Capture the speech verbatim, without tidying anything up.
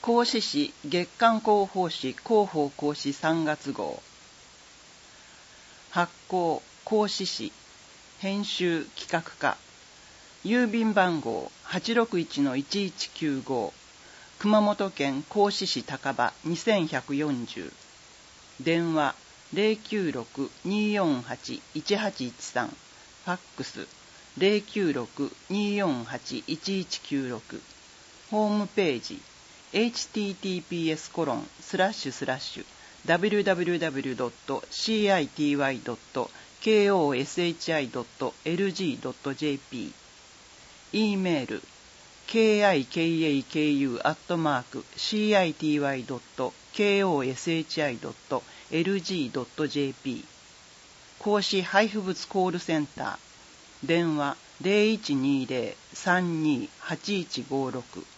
講師誌月刊広報誌広報講師さんがつ号。発行講師誌編集企画課郵便番号 はちろくいちのいちいちきゅうご 熊本県講師市高場にせんひゃくよんじゅう電話 ゼロきゅうろく にーよんはち いちはちいちさん ファックス ゼロきゅうろく にーよんはち いちいちきゅうろくホームページ エイチティーティーピーエスコロンスラッシュスラッシュダブリューダブリューダブリュードットシーアイティーワイドットケーオーエスエイチアイドットエルジードットジェーピー E メール ケーアイケーエーケーユー アットマーク シーアイティーワイドットケーオーエスエイチアイドットエルジードットジェーピー 講師配布物コールセンター電話 ゼロいちにーゼロ さんにー はちいちごろく